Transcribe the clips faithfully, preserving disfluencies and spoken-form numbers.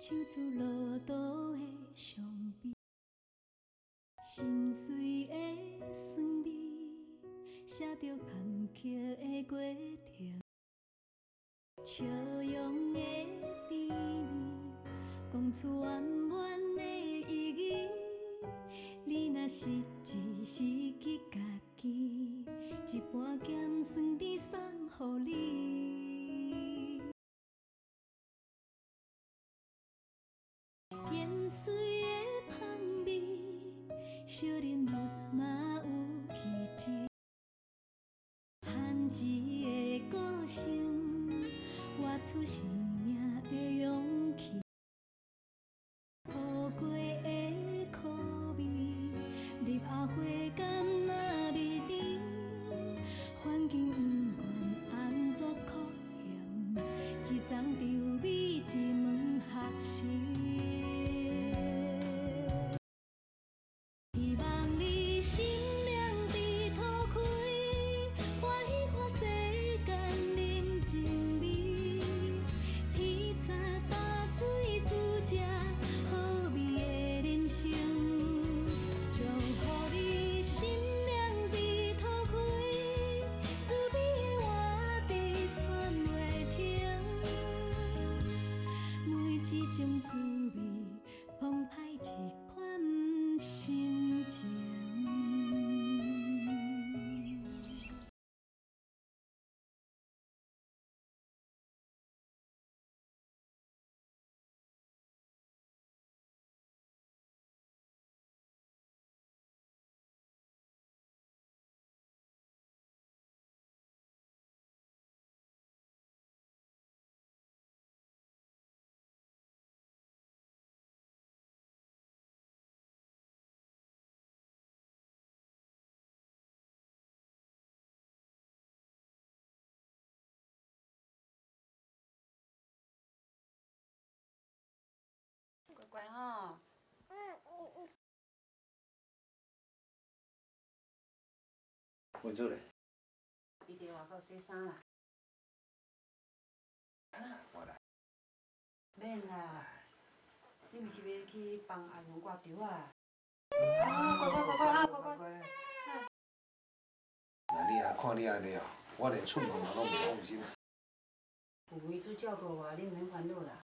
唱出路途的伤悲，心碎的酸味，写着坎坷的过程，笑容的甜蜜，讲出圆满的意义。你若失志，失去家己，一盘咸酸甜送予你。咸水的香味，烧啉落嘛有气质。汉字的歌声，活出生命的勇气。苦过的苦味，入后悔甘那味甜。环境不管安怎苦咸，一丛稻米一门学习。希望你心亮地土开，欢喜看世间人情味。天早打水煮食好味的人生，祝福你心亮地土开，滋味的活地传袂停。每一种滋味，澎湃一款心情。 乖乖吼。 文珠嘞？ 伊伫外口洗衫啦。 我来。 免啦，你毋是要去帮阿娘挂稻啊？啊，乖乖乖乖啊，乖乖。 那你啊，看你安尼哦，我连出门嘛拢袂放心。 有梅子照顾我，你毋免烦恼啦。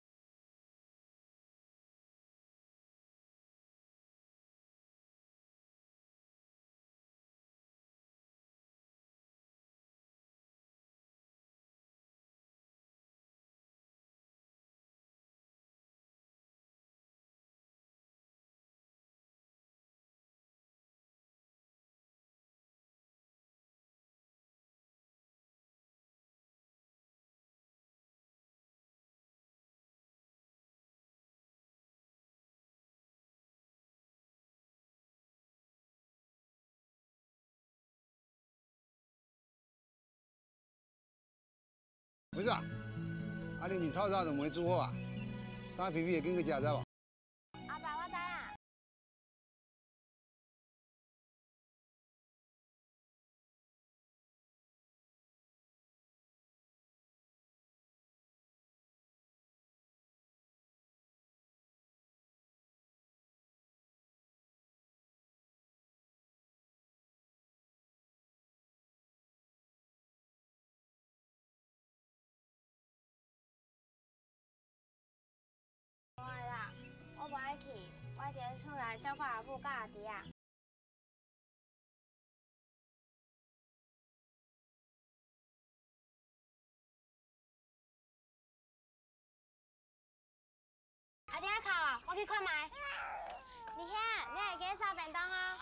不是啊，啊你毋是透早就问煮好啊？啥皮皮会紧去食知无？ 阿爸，我知啦。我啦，我无爱去，我伫咧厝内照顾阿母甲阿弟啊。阿弟啊哭啊，我去看麦。你遐，你会记得炒便当哦。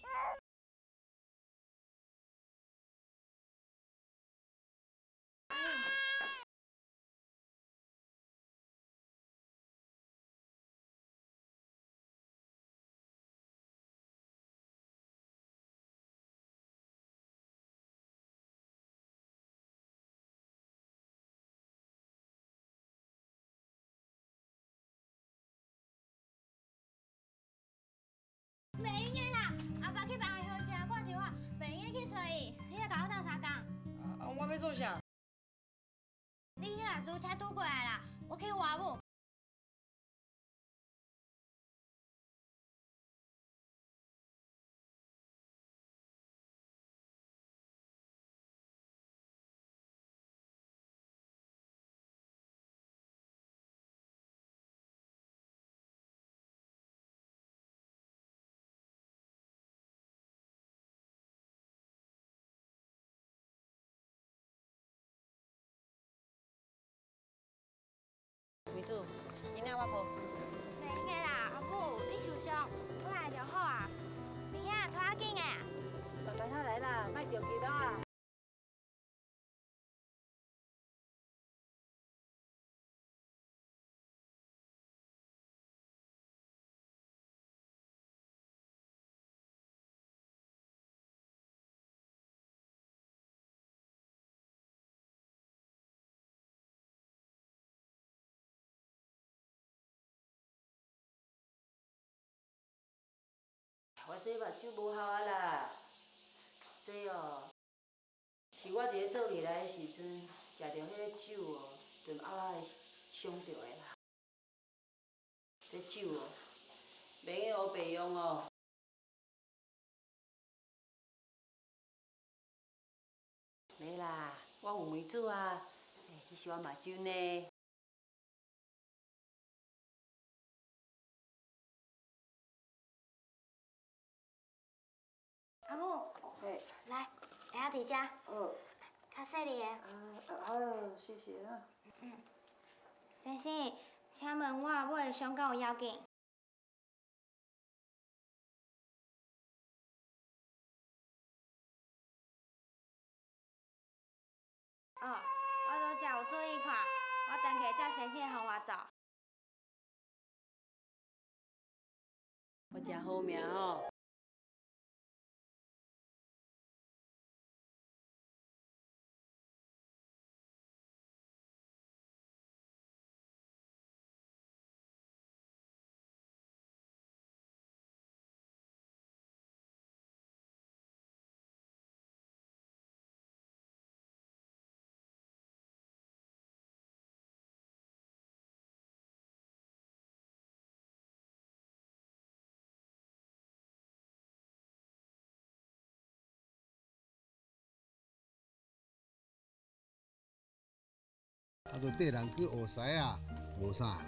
袂用个啦，阿爸去帮阿兄食挂电话，袂用个去找伊，你来甲我斗相共。 啊，我要做啥？ 你去甲租车拄过来啦，我去我阿母。 领我抱。 袂用个啦，阿母，你受伤，我来就好啊。明仔拖紧个啊。 慢慢下来啦，莫着急啊。我这目睭无效啊啦，这哦，是我伫咧做起来的时阵，食着迄个酒哦，对后仔伤着的啦。这酒哦，免用白用哦。没啦，我有梅子啊，哎，你是我目睭呢。 阿母， 嘿， 来，下伫遮， 哦， 较细粒的。 啊，好，谢谢啊。 嗯，先生，请问我买的伤敢有要紧？哦，我都真有注意看，我等下才先生互我走。 我真好命哦。 啊，都缀人去学师啊，无啥。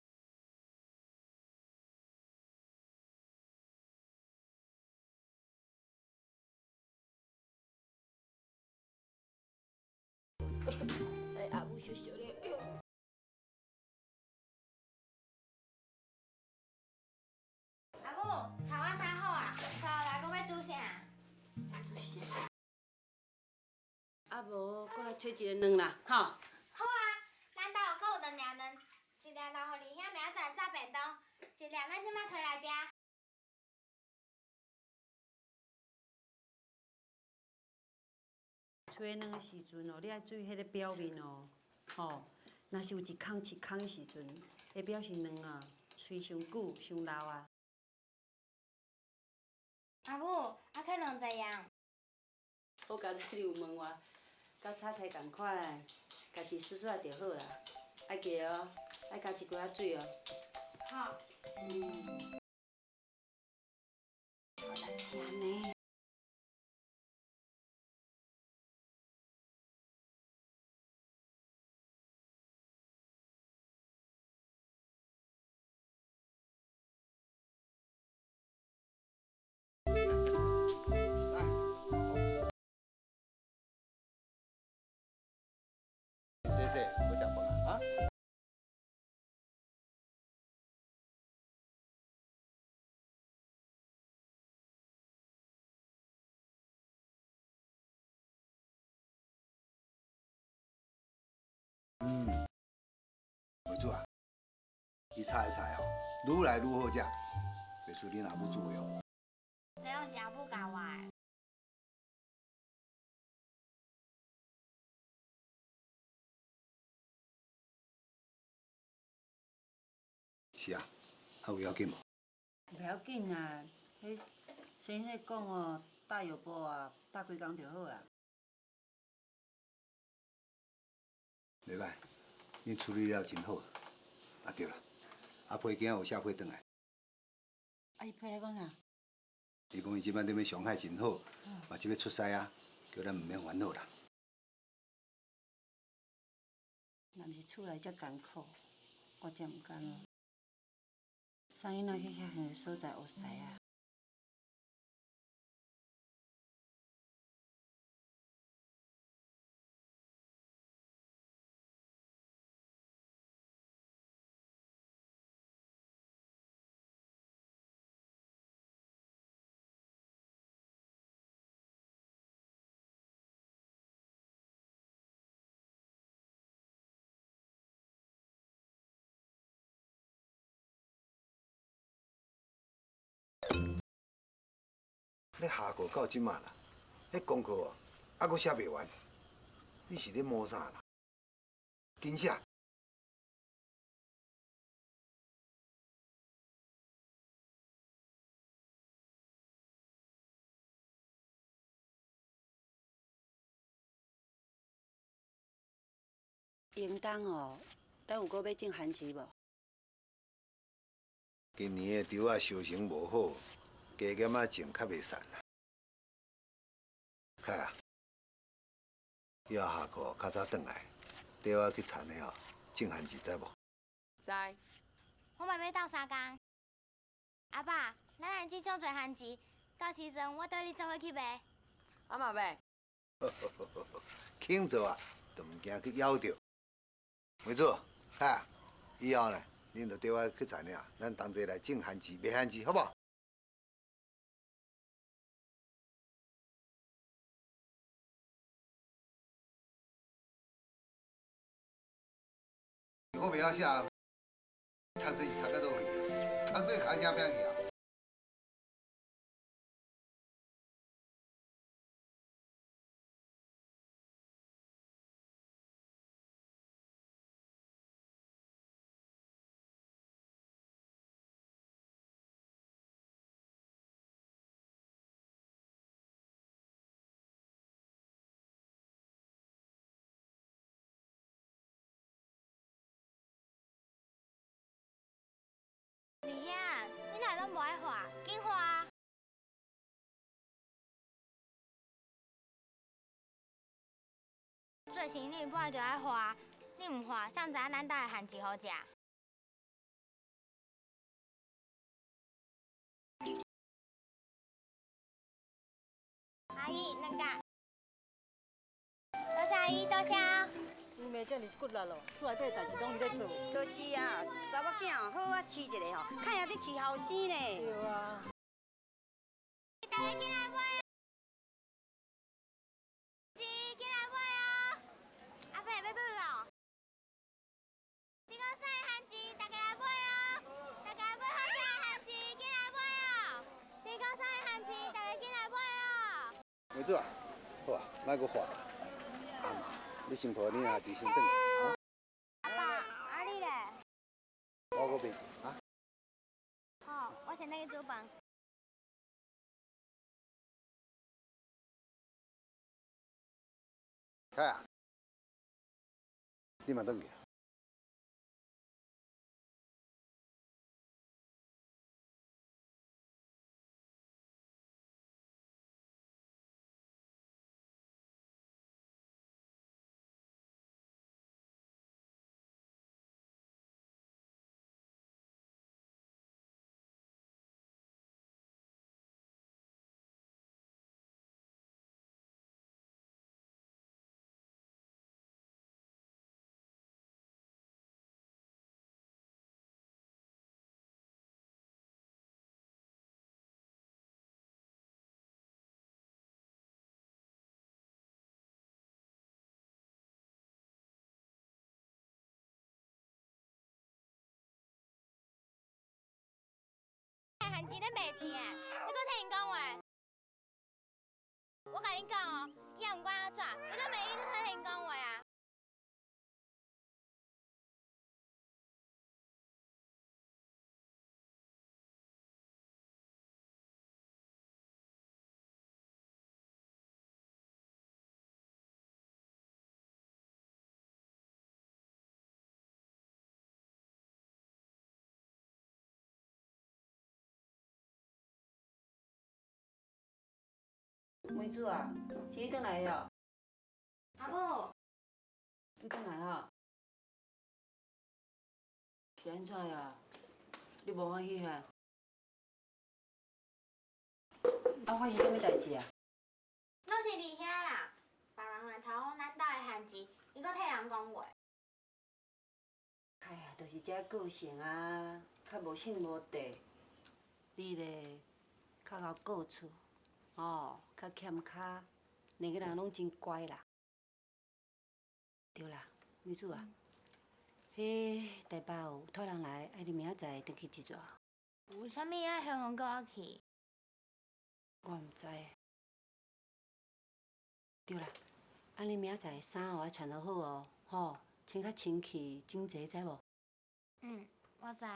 哎，阿母小小咧。 阿母，菜我洗好啊，接下来搁要煮啥？ 做啥？啊无，过来找一个卵啦，吼。 好啊，咱家有搁有两粒卵，一粒留互二兄明仔载炸便当，一粒咱即摆找来食。 吹卵的时阵哦，你爱注意迄个表面哦，吼，若是有一空一空的时阵，会表示卵啊吹上久、上老啊。 阿母，啊去卵怎样？ 好佳哉你有问我，甲炒菜共款，家己洗洗就好啦。爱记得哦，爱加一寡仔水哦。 好。 嗯。好难食呢。 谢谢，我食饭啊。啊。嗯，梅子啊，伊炒的菜哦，愈来愈好食，袂输恁阿母煮的哦。 这样是阿母教我的。 是啊，啊有要紧无？ 袂要紧啊，迄先生讲哦，大药包啊，大几工就好啊。 袂歹，恁处理了真好。啊对了，啊批件有写批转来。 啊，伊批来讲啥？ 伊讲伊即摆踮咧上海真好，嘛即要出师啊，叫咱毋免烦恼啦。 若毋是厝内遮艰苦，我真毋甘咯。送囡仔去遐远的所在学师啊。 你下课到即马啦，迄功课哦，还阁写袂完，你是咧摸啥啦？紧写！ 应当哦，咱有搁要种番薯无？ 今年的稻啊收成无好，加减啊种较袂善啦。凯啊，以后下课较早转来，带我去田里哦种番薯，知无？ 知。我嘛要斗相共。阿爸，咱来种种侪番薯，到时阵我带你做伙去卖。 我嘛要。 轻做啊，都唔惊去咬着。梅子，凯啊，以后呢，恁就带我去田里啊，咱同齐来种番薯、卖番薯，好不好？ 我袂晓写，读册是读到倒位啊？读对开声变去啊！ 李亚，你哪拢无爱画，紧画！做生意本来就爱画，你唔画，谁知影咱家的番薯好食？阿姨，两个。多谢阿姨，多谢。 你妈遮尔骨力咯，厝内底代志拢伊咧做。 就是啊，查某囝哦，好啊饲一个吼，看也伫饲后生呢。 对啊。 大家进来买啊！是进来买哦。阿伯要入咯。这个晒番薯，大家来买哦。大家买好吃的番薯，进来买哦。这个晒番薯，大家进来买哦。 梅子啊，好啊，莫阁画啦。阿妈，你先抱你阿弟先转去。 阿爸，啊你咧？ 我阁袂做啊。 好，我先来去煮饭。 凯啊，你嘛转去。 番薯咧卖钱啊！你搁听因讲话？我甲你讲哦，以后唔管安怎，你搁袂记你搁听因讲话啊！ 梅子啊，是你转来的哦？ 阿母， 你转来吼？是安怎呀？你无欢喜啊？啊，发生什么代志啊？ 拢是伫遐啦，别人来偷咱家的番薯，伊搁替人讲话。 哎呀，就是这个性啊，较无性无地。你咧，较贤顾厝，哦，较欠卡，两个人拢真乖啦。对啦，梅子啊，迄台北有托人来，爱你明仔载转去一撮。 有啥物爱向向叫我去？ 我唔知。对啦，啊你明仔载衫哦要穿得好哦，吼，穿较清气、整齐，知无？ 嗯，我知。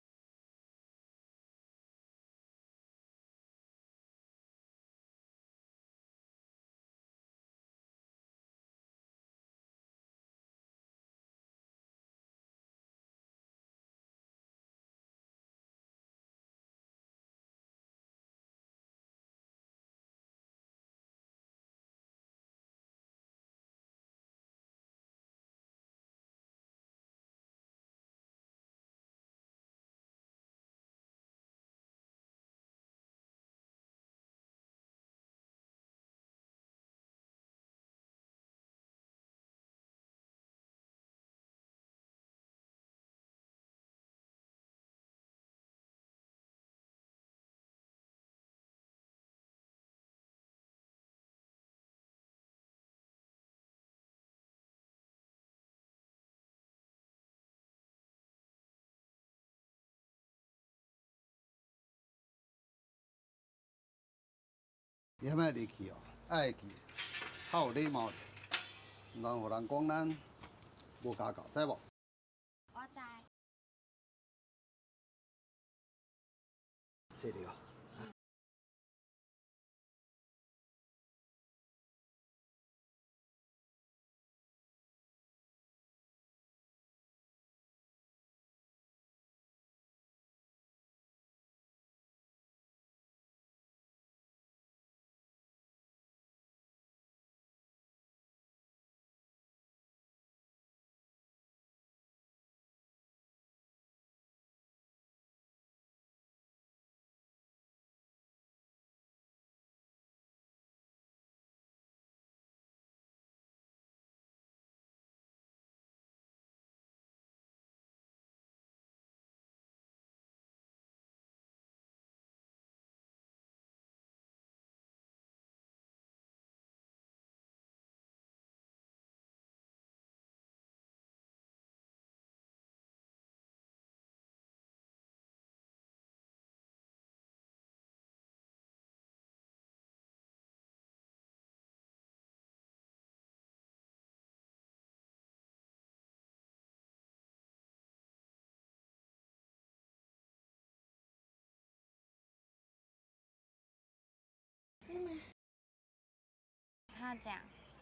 你莫离去哦，爱记，较有礼貌，唔通互人讲咱无家教，知无？ 我知。 谢你哦。 他讲。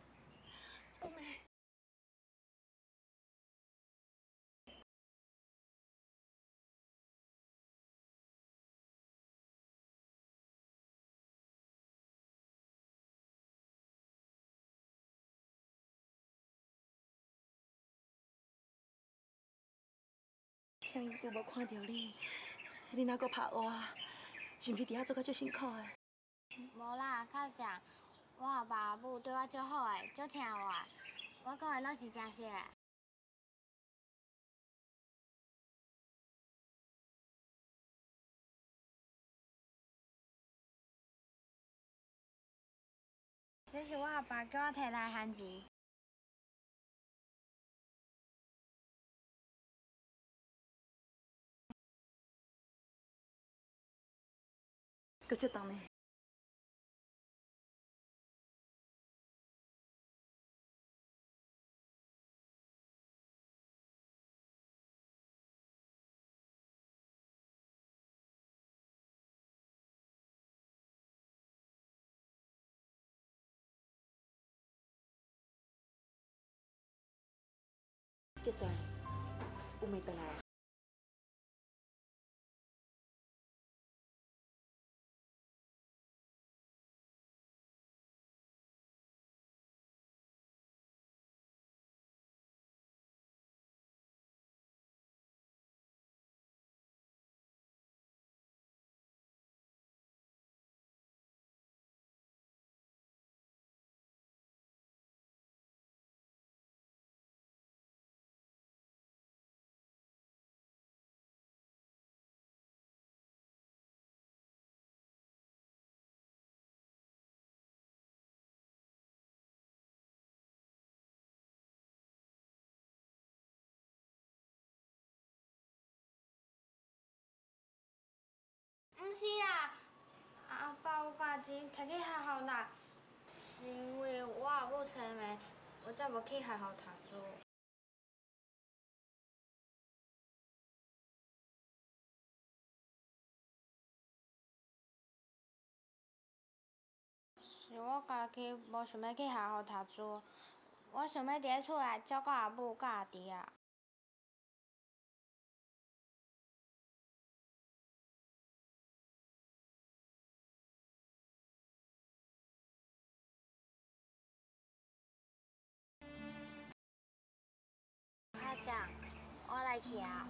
像伊拄无看到你，你哪阁拍我？是毋是伫遐做甲足辛苦的？ 无啦，较啥？我阿爸阿母对我足好诶，足疼我的。我讲诶拢是真实诶。这是我阿爸叫我摕来还钱。 阁足重呢。结转，有没回来啊？ 毋是啦，啊阿爸有家己摕去学校啦，是因为我阿母生的，我才无去学校读书。是我家己无想要去学校读书，我想要伫咧厝内照顾阿母甲阿弟啊。家长，我来去啊。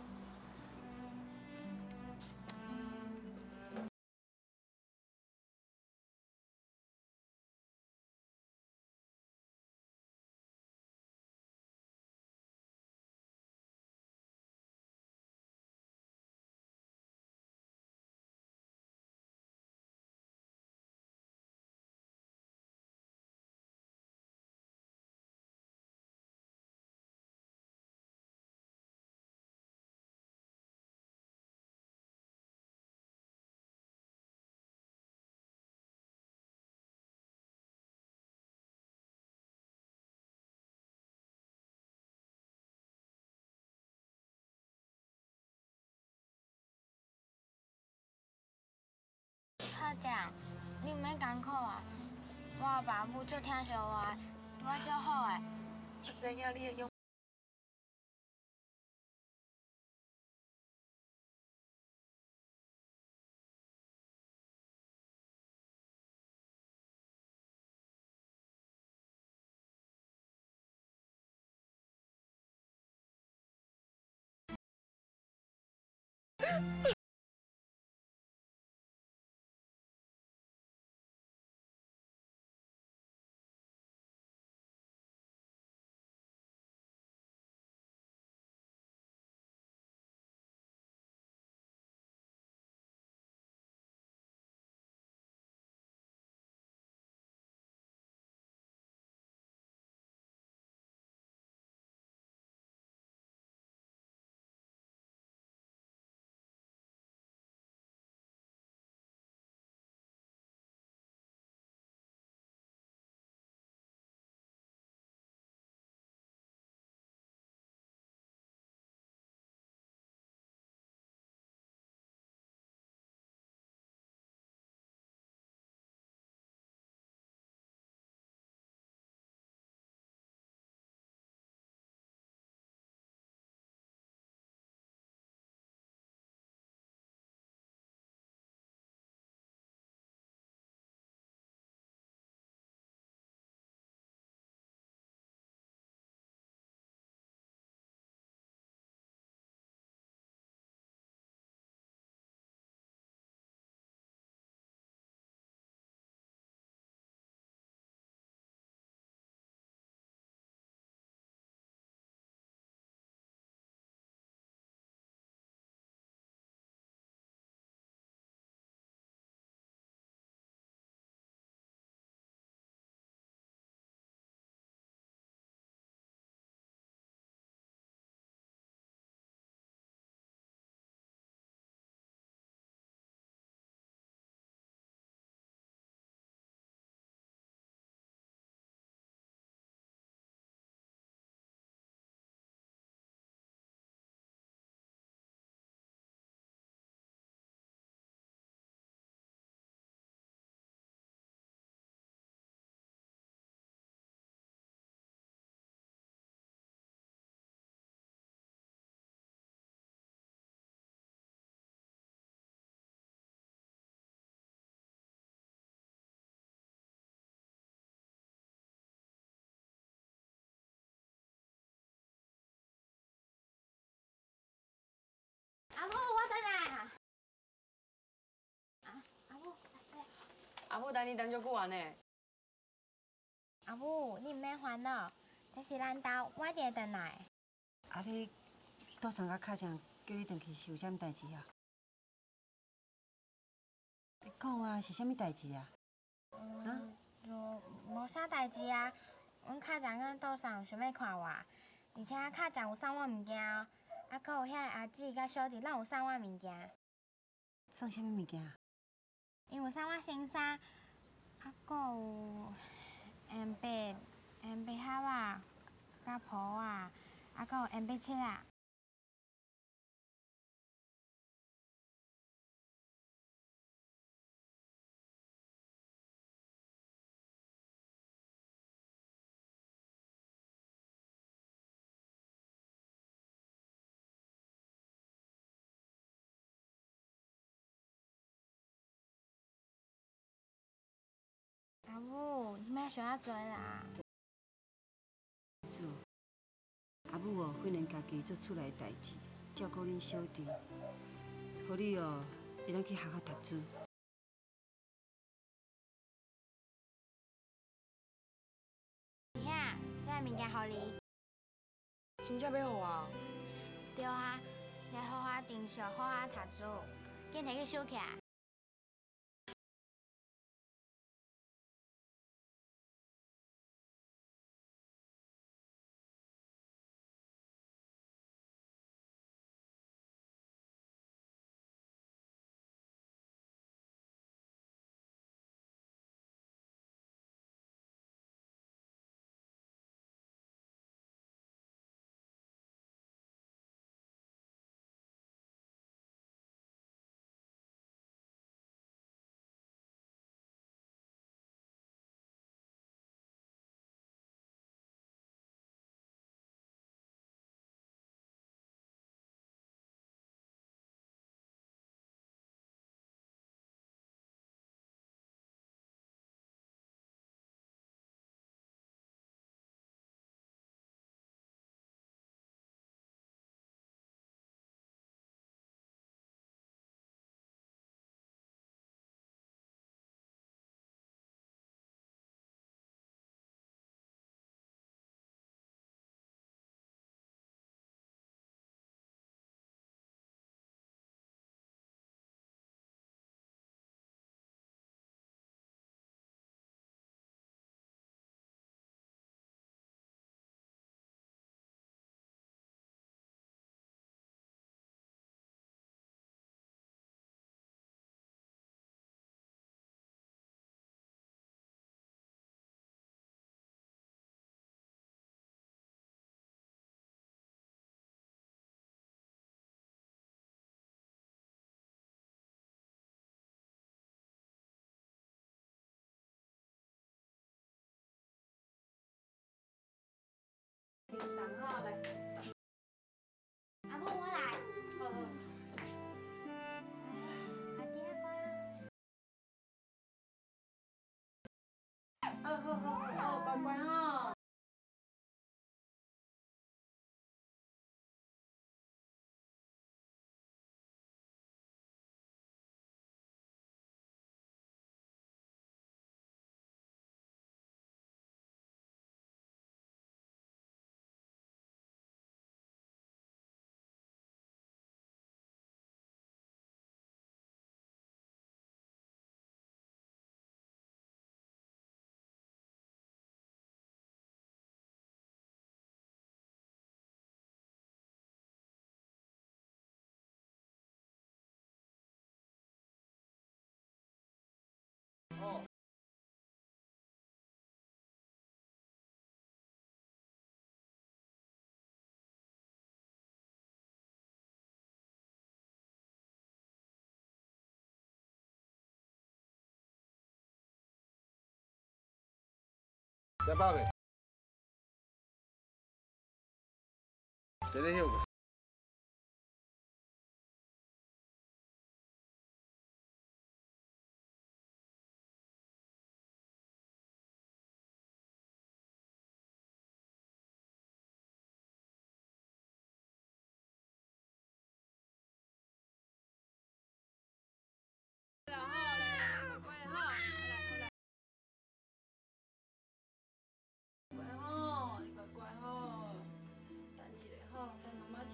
校长，你毋免艰苦啊！我阿爸母足疼惜我，对我足好诶。 我知影你的用。 阿母，我回来啊！啊，阿母， 阿母等你等足久啊呢。 阿母，你毋免烦恼，这是咱家，我一定会回来。 啊，你倒上甲卡匠叫你回去是有啥物代志啊？你讲啊，是啥物代志啊？ 嗯，就无啥代志啊。阮卡匠跟倒上想要看我，而且卡匠有送我物件哦，啊，搁有遐阿姊甲小弟，咱有送我物件。 送啥物物件啊？ 因为衫我新衫，啊，搁有烟白、烟白盒啊，甲蒲啊，啊，搁有烟白切啊。阿母，你莫想遐多啦。 做，阿母哦，训练家己做厝内代志，照顾恁小弟，互你哦会当去学校读书。 兄，这个物件互你。 真正要互我？ 对啊，来好好定数，好好读书，紧摕去收起来。 叮当哈，来。 阿母，我来。 好好。 阿爹乖啊。 好好好好，乖乖哈。哦。 食饱未？这个休过。 来哈，来，乖哈，来好来。乖吼，你乖乖吼，等一下吼，等妈妈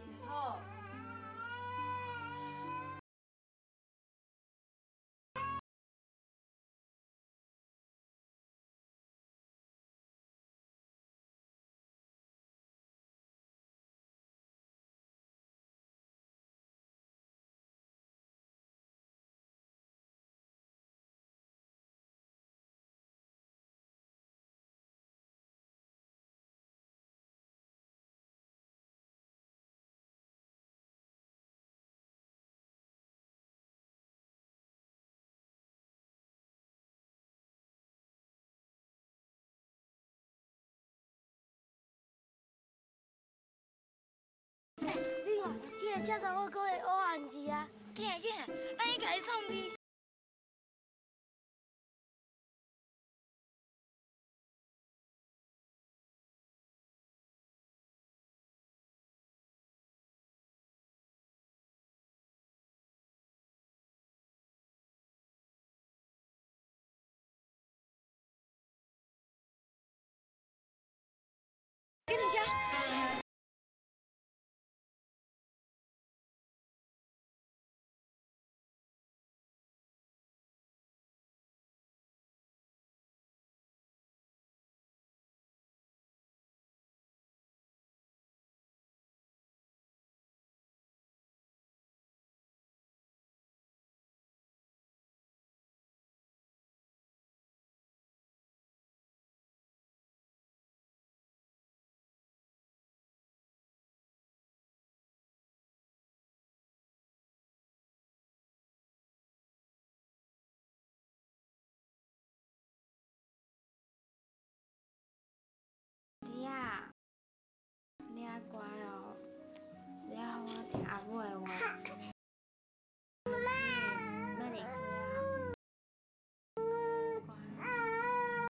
会车查某搁会学汉字啊？紧啊紧啊，咱去甲伊创字。给你下。 弟啊，你啊乖哦，你啊好我听阿母的话。孩子，要离开啊。乖。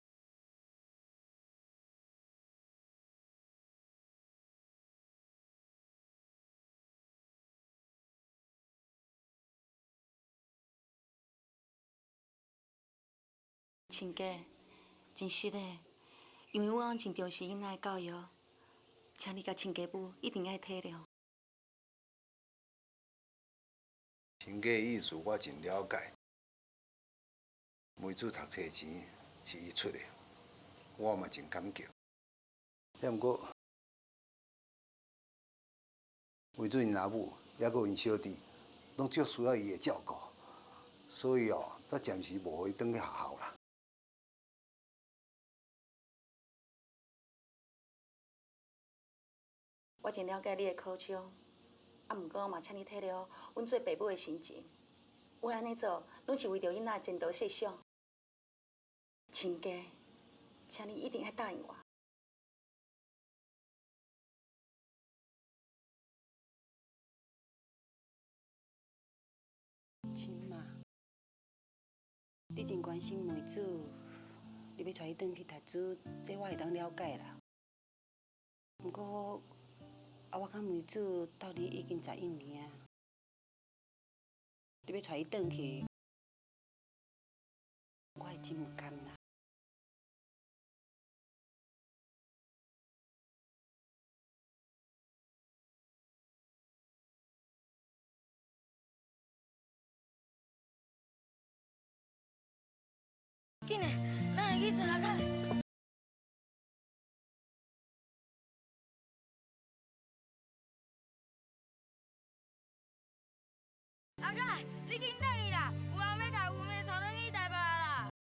亲家，真实的，因为我很重视囡仔的教育，请你甲亲家母一定要体谅。 亲家意思我真了解，梅子读册钱是伊出的，我嘛真感激。但毋过，梅子因阿母还佫因小弟，拢足需要伊的照顾，所以哦，才暂时无互伊转去学校啦。 我真了解你的苦衷，啊，毋过我嘛请你体谅阮做爸母的心情。阮安尼做，拢是为着囡仔的前途设想。亲家，请你一定要答应我。 亲妈，你真关心梅子，你要带伊转去读书，这我会当了解啦。不过，啊，我甲梅子斗阵已经十一年啊，你要带伊转去，我会真唔甘啦。 紧嘞，咱会去查看。阿盖，你紧等伊啦，有人要甲吴妹带转去台北啦。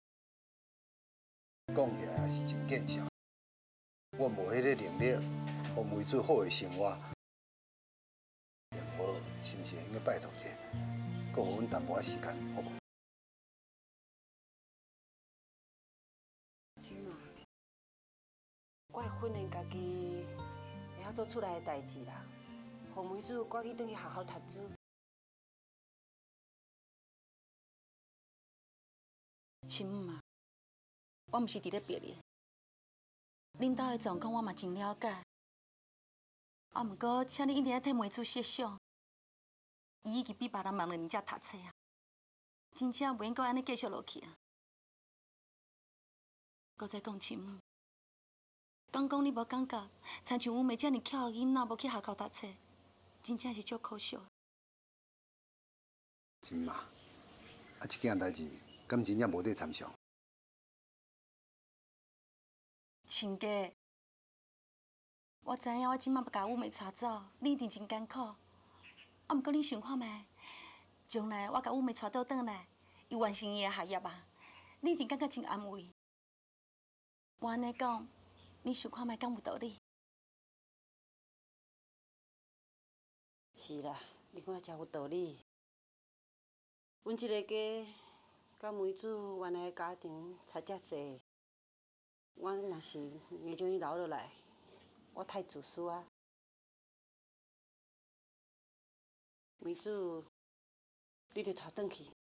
讲起来也是真见笑，我无迄个能力，互梅子好的生活。连无是毋是应该拜托者，搁互阮淡薄仔时间，好无？ 亲妈，我会训练家己，会晓做厝内的代志啦。互梅子赶紧转去学校读书。 亲母啊，我毋是伫咧逼你。恁兜的状况我嘛真了解，啊，毋过请你一定要替梅子设想，伊已经比别人慢两年才读册啊，真正袂用阁安尼继续落去啊。搁再讲亲母，讲讲你无感觉，亲像阮妹遮尔巧的囡仔无去学校读册，真正是足可惜。 亲妈，啊，即件代志敢真正无得参详？ 亲家，我知影我即摆要甲阮妹带走，你一定真艰苦。啊，毋过你想看觅，将来我甲阮妹带倒转来，伊完成伊的学业啊，你一定感觉真安慰。我安尼讲，你想看觅敢有道理？ 是啦，你讲真有道理。阮即个家，甲梅子原来的家庭差遮济。我若是硬将伊留落来，我太自私啊。 梅子，你着带转去。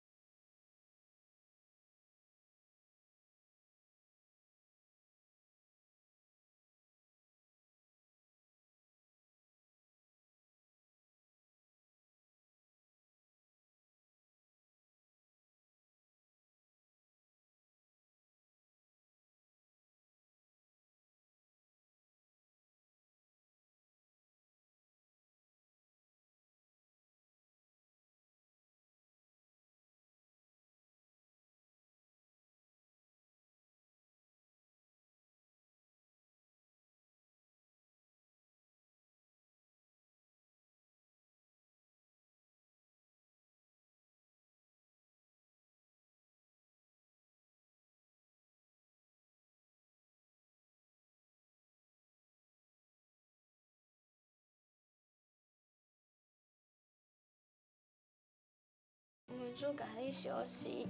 梅子家己休息。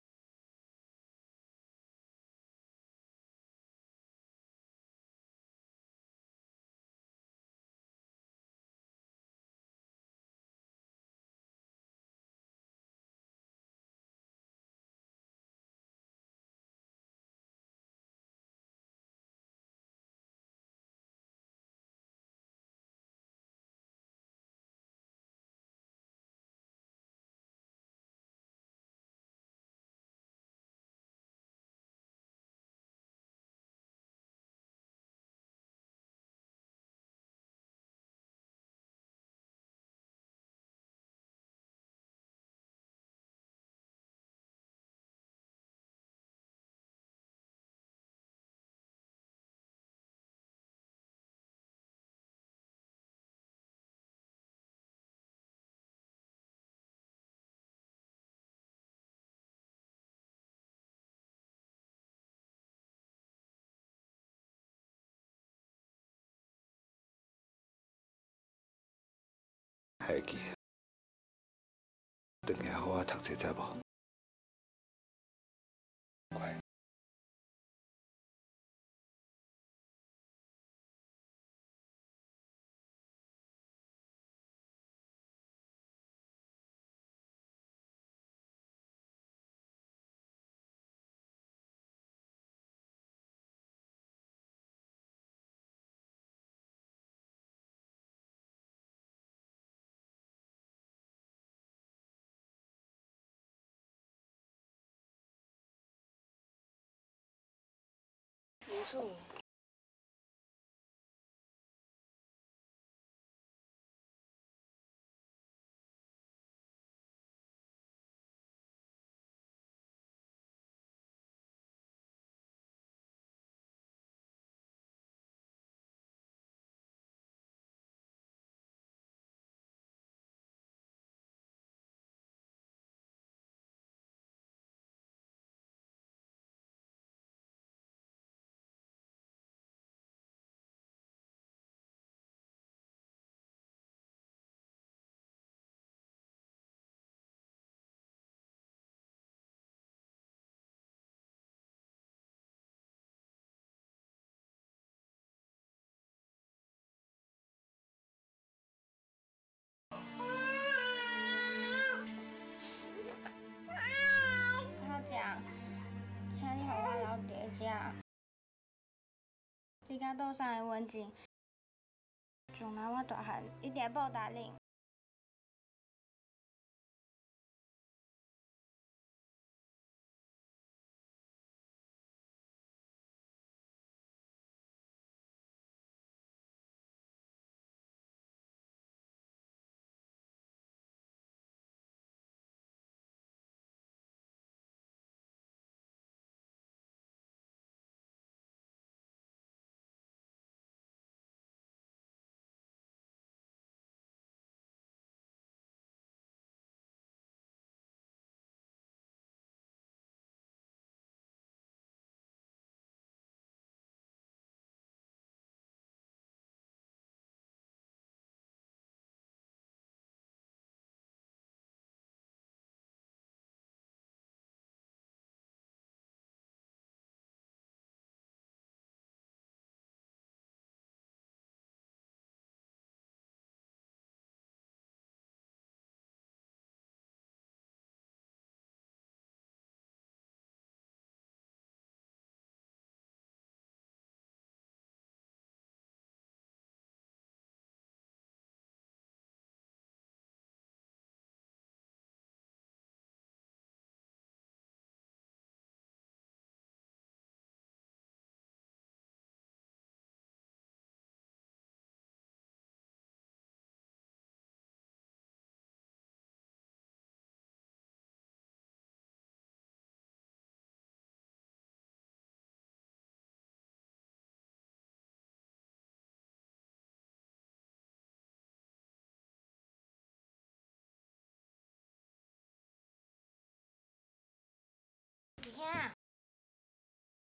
会记，回来好好读册，知无？乖。 梅子。 校长，请你互我留伫遮。你甲桌上的文件，将来我大汉一定会报答恁。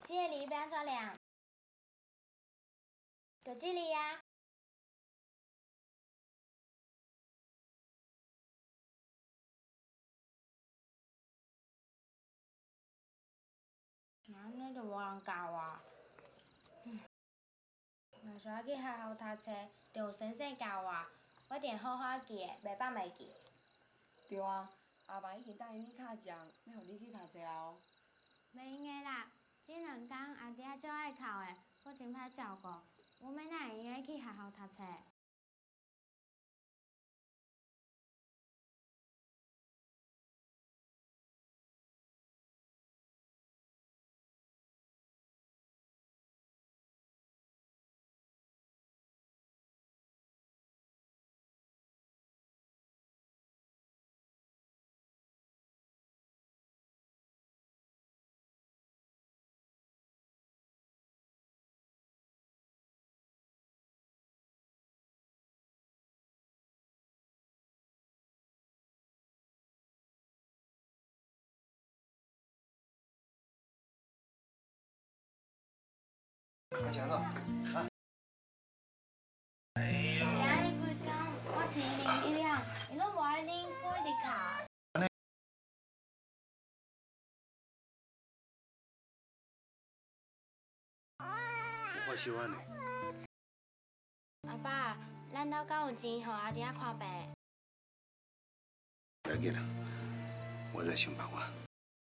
这个梨要安怎量？就这里啊。安尼就无人教我。嗯，若是我去学校读册，就有先生教我，我一定好好记的，袂放袂记。 对啊，阿爸已经答应你敲奖，要互你去读册啊哦。 袂用的啦，这两天阿爹足爱哭的，我真歹照顾，我要哪会用个去学校读册？ 阿强了，啊！ 哎呀！今日规工我是啉一样，伊拢无爱啉，我一直哭。 我喜欢你。 阿爸，咱兜敢有钱，互阿弟仔看病？ 不要紧了，我再想办法。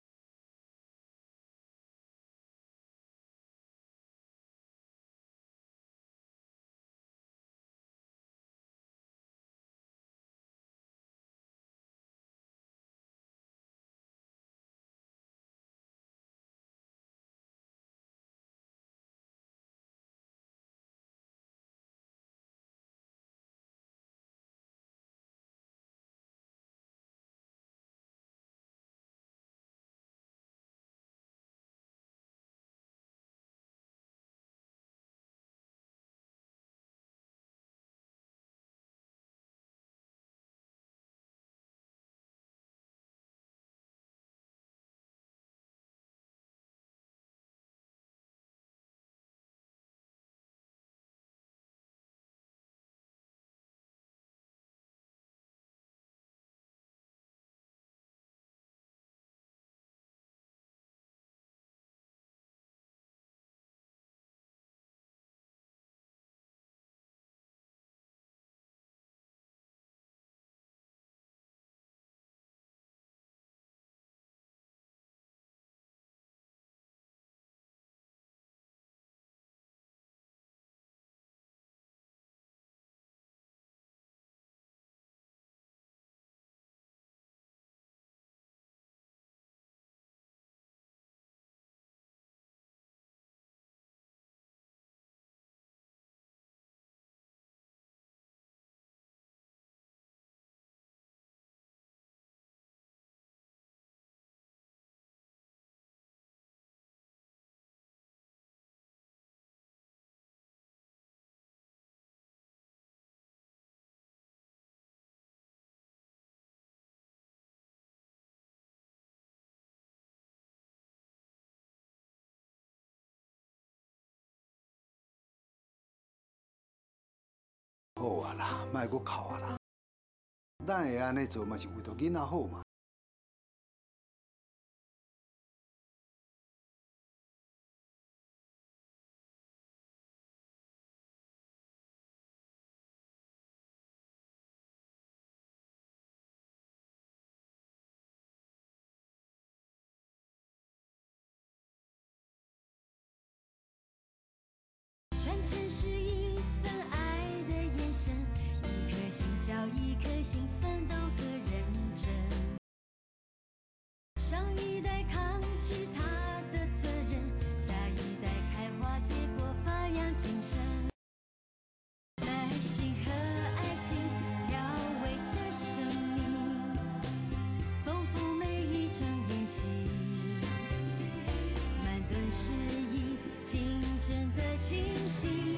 好啊啦，莫搁哭啊啦。咱会安尼做嘛是为着囡仔好嘛。 传承是一份爱的眼神，一颗心交一颗心，奋斗和认真。上一代扛起他的责任，下一代开花结果，发扬精神。耐心和爱心调味着生命，丰富每一场演习。慢炖诗意，清真的清晰。